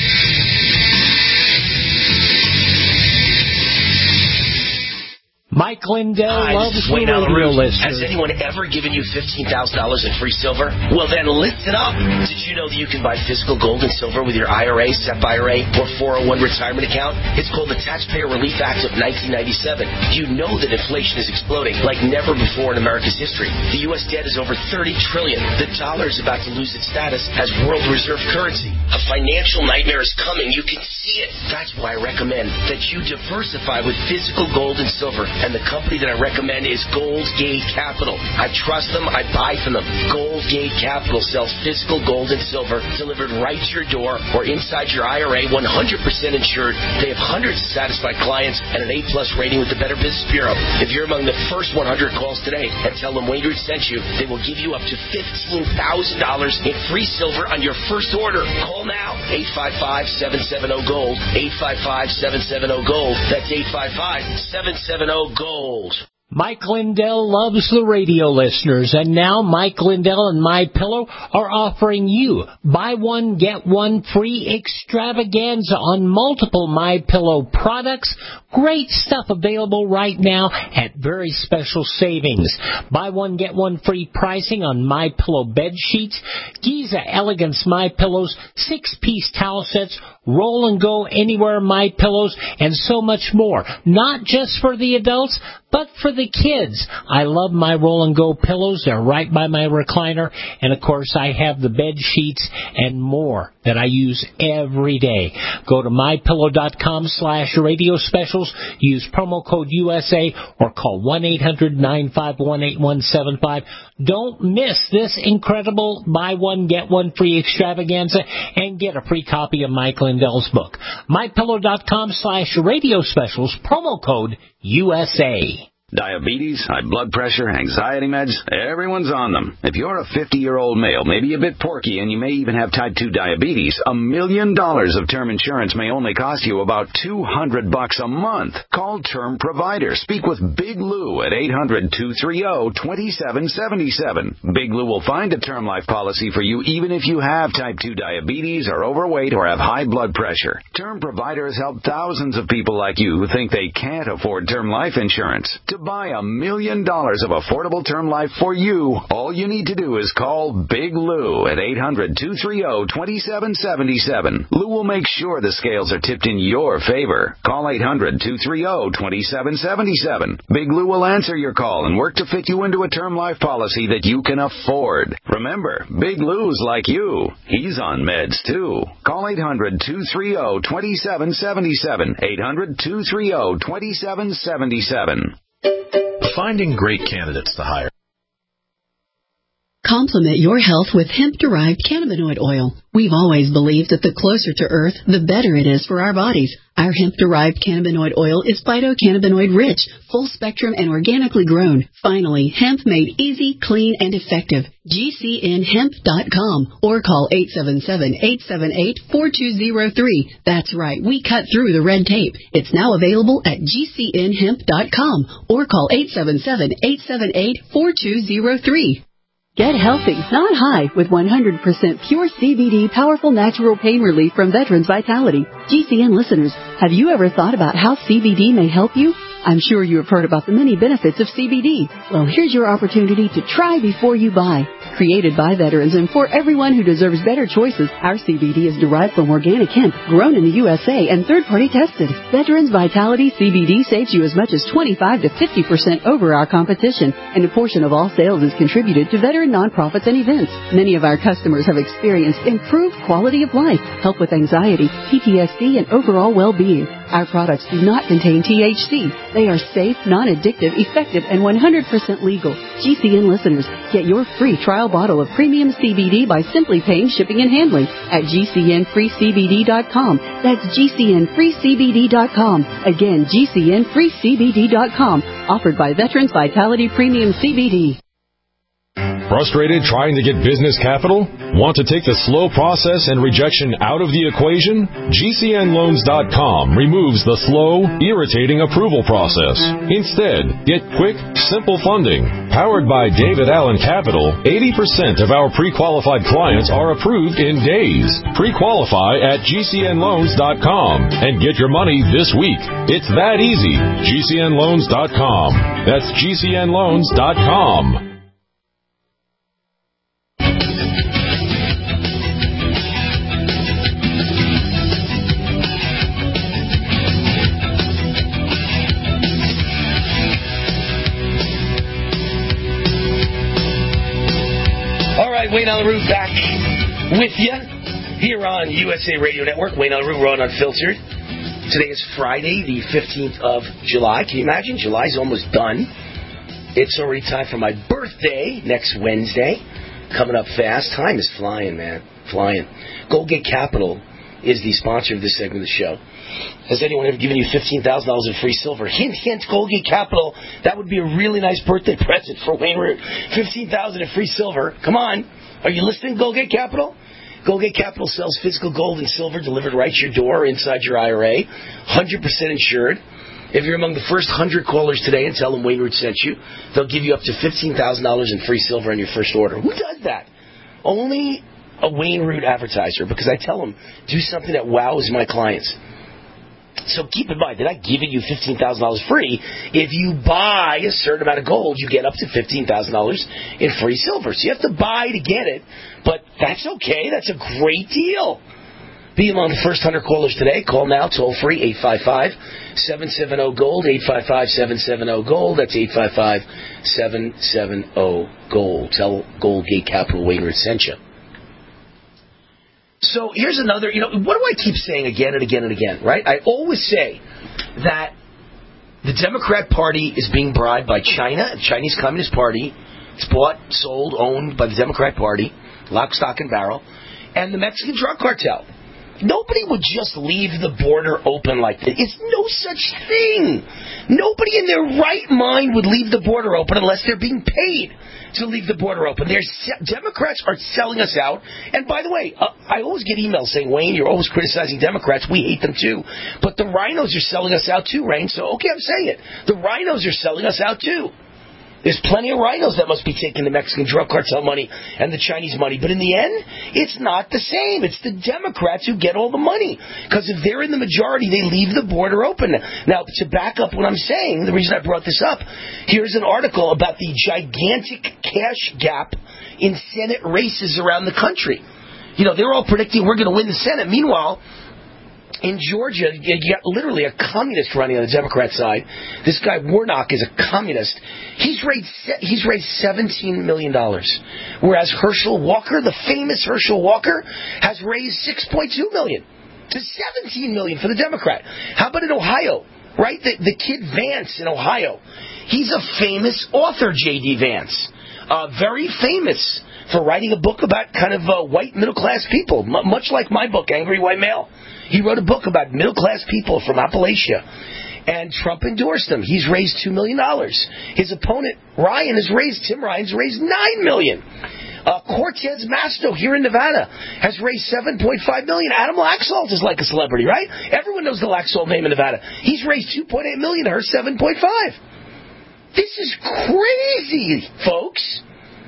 Mike Lindell loves the radio listeners. Has anyone ever given you $15,000 in free silver? Well, then listen up. Did you know that you can buy physical gold and silver with your IRA, SEP IRA, or 401 retirement account? It's called the Taxpayer Relief Act of 1997. You know that inflation is exploding like never before in America's history. The U.S. debt is over $30 trillion. The dollar is about to lose its status as world reserve currency. A financial nightmare is coming. You can see it. That's why I recommend that you diversify with physical gold and silver. And the company that I recommend is Goldgate Capital. I trust them. I buy from them. Goldgate Capital sells physical gold and silver delivered right to your door or inside your IRA, 100% insured. They have hundreds of satisfied clients and an A-plus rating with the Better Business Bureau. If you're among the first 100 calls today and tell them Wayne Root sent you, they will give you up to $15,000 in free silver on your first order. Call now. 855-770-GOLD. 855-770-GOLD. That's 855-770-GOLD. Mike Lindell loves the radio listeners, and now Mike Lindell and MyPillow are offering you buy one, get one free extravaganza on multiple MyPillow products. Great stuff available right now at very special savings. Buy one, get one free pricing on MyPillow bed sheets, Giza Elegance MyPillows, 6-piece towel sets, Roll and Go Anywhere MyPillows, and so much more. Not just for the adults, but for the kids. I love my Roll and Go pillows. They're right by my recliner. And, of course, I have the bed sheets and more that I use every day. Go to MyPillow.com/radio specials. Use promo code USA or call 1-800-951-8175. Don't miss this incredible buy one, get one free extravaganza and get a free copy of Mike Lindell's book. MyPillow.com/radio specials, promo code USA. Diabetes, high blood pressure, anxiety meds, everyone's on them. If you're a 50-year-old male, maybe a bit porky, and you may even have type 2 diabetes, $1 million of term insurance may only cost you about $200 a month. Call Term Provider. Speak with Big Lou at 800-230-2777. Big Lou will find a term life policy for you even if you have type 2 diabetes, are overweight, or have high blood pressure. Term Provider has helped thousands of people like you who think they can't afford term life insurance. To buy $1 million of affordable term life for you, all you need to do is call Big Lou at 800-230-2777. Lou will make sure the scales are tipped in your favor. Call 800-230-2777. Big Lou will answer your call and work to fit you into a term life policy that you can afford. Remember, Big Lou's like you. He's on meds, too. Call 800-230-2777. 800-230-2777. Finding great candidates to hire. Complement your health with hemp-derived cannabinoid oil. We've always believed that the closer to Earth, the better it is for our bodies. Our hemp-derived cannabinoid oil is phytocannabinoid-rich, full-spectrum, and organically grown. Finally, hemp made easy, clean, and effective. GCNhemp.com or call 877-878-4203. That's right, we cut through the red tape. It's now available at GCNhemp.com or call 877-878-4203. Get healthy, not high, with 100% pure CBD powerful natural pain relief from Veterans Vitality. GCN listeners, have you ever thought about how CBD may help you? I'm sure you have heard about the many benefits of CBD. Well, here's your opportunity to try before you buy. Created by veterans and for everyone who deserves better choices, our CBD is derived from organic hemp, grown in the USA and third-party tested. Veterans Vitality CBD saves you as much as 25 to 50% over our competition, and a portion of all sales is contributed to veteran nonprofits and events. Many of our customers have experienced improved quality of life, help with anxiety, PTSD, and overall well-being. Our products do not contain THC. They are safe, non-addictive, effective, and 100% legal. GCN listeners, get your free trial bottle of premium CBD by simply paying shipping and handling at GCNFreeCBD.com. That's GCNFreeCBD.com. Again, GCNFreeCBD.com. Offered by Veterans Vitality Premium CBD. Frustrated trying to get business capital? Want to take the slow process and rejection out of the equation? GCNLoans.com removes the slow, irritating approval process. Instead, get quick, simple funding. Powered by David Allen Capital, 80% of our pre-qualified clients are approved in days. Pre-qualify at GCNLoans.com and get your money this week. It's that easy. GCNLoans.com. That's GCNLoans.com. Wayne on the Root back with you here on USA Radio Network. Wayne on the Root, we're on Unfiltered. Today is Friday, the 15th of July. Can you imagine? July's almost done. It's already time for my birthday next Wednesday. Coming up fast. Time is flying, man. Flying. Goldgate Capital is the sponsor of this segment of the show. Has anyone ever given you $15,000 in free silver? Hint, hint, Goldgate Capital. That would be a really nice birthday present for Wayne Root. $15,000 in free silver. Come on. Are you listening, Goldgate Capital? Goldgate Capital sells physical gold and silver delivered right to your door or inside your IRA. 100% insured. If you're among the first 100 callers today and tell them Wayne Root sent you, they'll give you up to $15,000 in free silver on your first order. Who does that? Only a Wayne Root advertiser, because I tell them, do something that wows my clients. So keep in mind, they're not giving you $15,000 free. If you buy a certain amount of gold, you get up to $15,000 in free silver. So you have to buy to get it, but that's okay. That's a great deal. Be among the first 100 callers today. Call now, toll free, 855-770-GOLD, 855-770-GOLD. That's 855-770-GOLD. Tell Goldgate Capital Wayne Root sent you. So here's another, what do I keep saying again and again and again, right? I always say that the Democrat Party is being bribed by China, the Chinese Communist Party. It's bought, sold, owned by the Democrat Party, lock, stock, and barrel, and the Mexican drug cartel. Nobody would just leave the border open like this. It's no such thing. Nobody in their right mind would leave the border open unless they're being paid to leave the border open. Democrats are selling us out. And by the way, I always get emails saying, Wayne, you're always criticizing Democrats. We hate them too. But the rhinos are selling us out too, Wayne. So, okay, I'm saying it. The rhinos are selling us out too. There's plenty of rhinos that must be taking the Mexican drug cartel money and the Chinese money. But in the end, it's not the same. It's the Democrats who get all the money. Because if they're in the majority, they leave the border open. Now, to back up what I'm saying, the reason I brought this up, here's an article about the gigantic cash gap in Senate races around the country. They're all predicting we're going to win the Senate. Meanwhile, in Georgia, you got literally a communist running on the Democrat side. This guy Warnock is a communist. He's raised $17 million, whereas Herschel Walker, the famous Herschel Walker, has raised $6.2 million to $17 million for the Democrat. How about in Ohio? Right, the kid Vance in Ohio. He's a famous author, J.D. Vance, very famous for writing a book about kind of white middle-class people, much like my book, Angry White Male. He wrote a book about middle-class people from Appalachia, and Trump endorsed him. He's raised $2 million. His opponent, Tim Ryan's raised $9 million. Cortez Masto here in Nevada has raised $7.5 million. Adam Laxalt is like a celebrity, right? Everyone knows the Laxalt name in Nevada. He's raised $2.8 million, her $7.5. This is crazy, folks.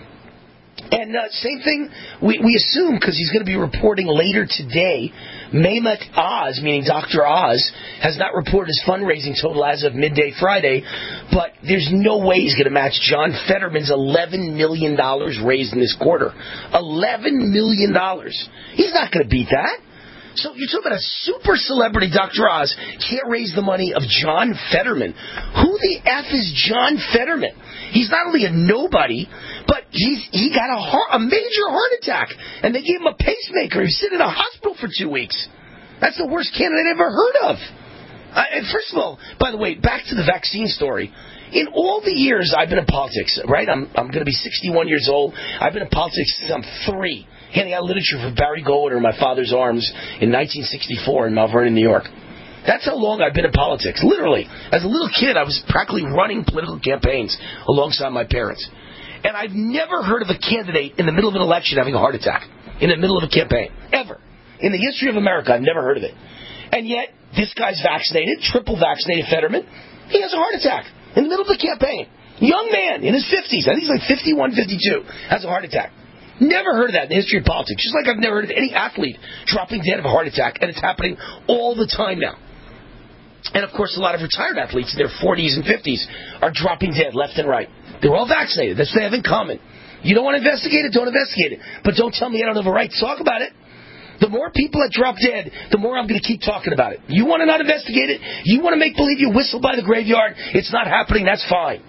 And same thing, we assume, because he's going to be reporting later today, Mehmet Oz, meaning Dr. Oz, has not reported his fundraising total as of midday Friday, but there's no way he's going to match John Fetterman's $11 million raised in this quarter. $11 million. He's not going to beat that. So you're talking about a super celebrity, Dr. Oz, can't raise the money of John Fetterman. Who the F is John Fetterman? He's not only a nobody, but he got a major heart attack, and they gave him a pacemaker. He's sitting in a hospital for 2 weeks. That's the worst candidate I've ever heard of. And first of all, by the way, back to the vaccine story. In all the years I've been in politics, right? I'm going to be 61 years old. I've been in politics since I'm 3, handing out literature for Barry Goldwater in my father's arms in 1964 in Mount Vernon, New York. That's how long I've been in politics. Literally. As a little kid, I was practically running political campaigns alongside my parents. And I've never heard of a candidate in the middle of an election having a heart attack. In the middle of a campaign. Ever. In the history of America, I've never heard of it. And yet, this guy's vaccinated, triple vaccinated Fetterman. He has a heart attack in the middle of the campaign. Young man, in his 50s. I think he's like 51, 52. Has a heart attack. Never heard of that in the history of politics. Just like I've never heard of any athlete dropping dead of a heart attack. And it's happening all the time now. And, of course, a lot of retired athletes in their 40s and 50s are dropping dead left and right. They're all vaccinated. That's what they have in common. You don't want to investigate it, don't investigate it. But don't tell me I don't have a right to talk about it. The more people that drop dead, the more I'm going to keep talking about it. You want to not investigate it? You want to make believe you whistle by the graveyard? It's not happening. That's fine.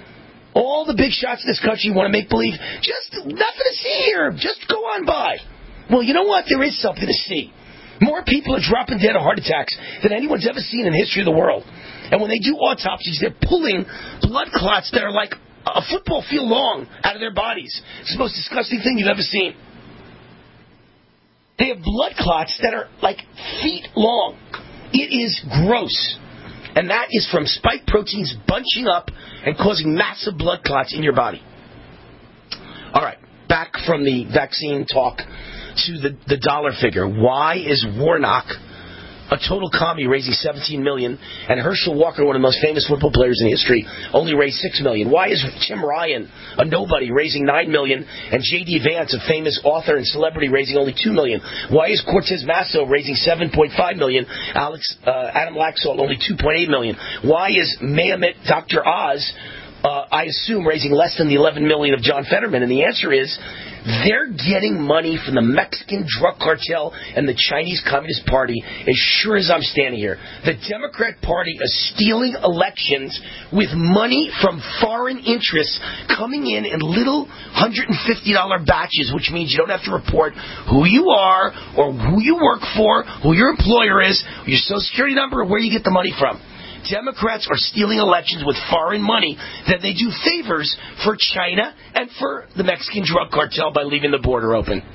All the big shots in this country want to make believe, just nothing to see here. Just go on by. Well, you know what? There is something to see. More people are dropping dead of heart attacks than anyone's ever seen in the history of the world. And when they do autopsies, they're pulling blood clots that are like a football field long out of their bodies. It's the most disgusting thing you've ever seen. They have blood clots that are like feet long. It is gross. And that is from spike proteins bunching up and causing massive blood clots in your body. All right, back from the vaccine talk to the dollar figure. Why is Warnock, a total commie, raising $17 million, and Herschel Walker, one of the most famous football players in history, only raised $6 million? Why is Tim Ryan, a nobody, raising $9 million, and J.D. Vance, a famous author and celebrity, raising only $2 million? Why is Cortez Masto raising $7.5 million, Adam Laxalt only $2.8 million? Why is Mehmet Dr. Oz, I assume, raising less than the $11 million of John Fetterman? And the answer is, they're getting money from the Mexican drug cartel and the Chinese Communist Party as sure as I'm standing here. The Democrat Party is stealing elections with money from foreign interests coming in little $150 batches, which means you don't have to report who you are or who you work for, who your employer is, your Social Security number, or where you get the money from. Democrats are stealing elections with foreign money that they do favors for China and for the Mexican drug cartel by leaving the border open.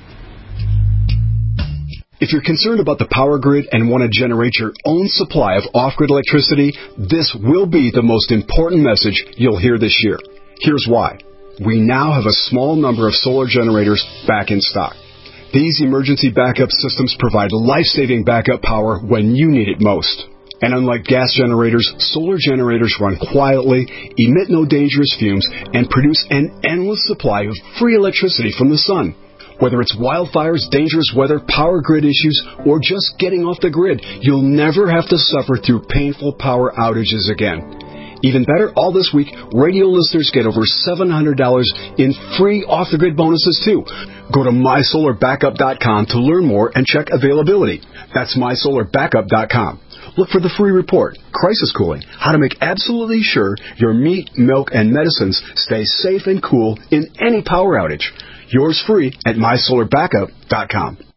If you're concerned about the power grid and want to generate your own supply of off-grid electricity, this will be the most important message you'll hear this year. Here's why. We now have a small number of solar generators back in stock. These emergency backup systems provide life-saving backup power when you need it most. And unlike gas generators, solar generators run quietly, emit no dangerous fumes, and produce an endless supply of free electricity from the sun. Whether it's wildfires, dangerous weather, power grid issues, or just getting off the grid, you'll never have to suffer through painful power outages again. Even better, all this week, radio listeners get over $700 in free off-the-grid bonuses, too. Go to mysolarbackup.com to learn more and check availability. That's mysolarbackup.com. Look for the free report, Crisis Cooling, how to make absolutely sure your meat, milk, and medicines stay safe and cool in any power outage. Yours free at mysolarbackup.com.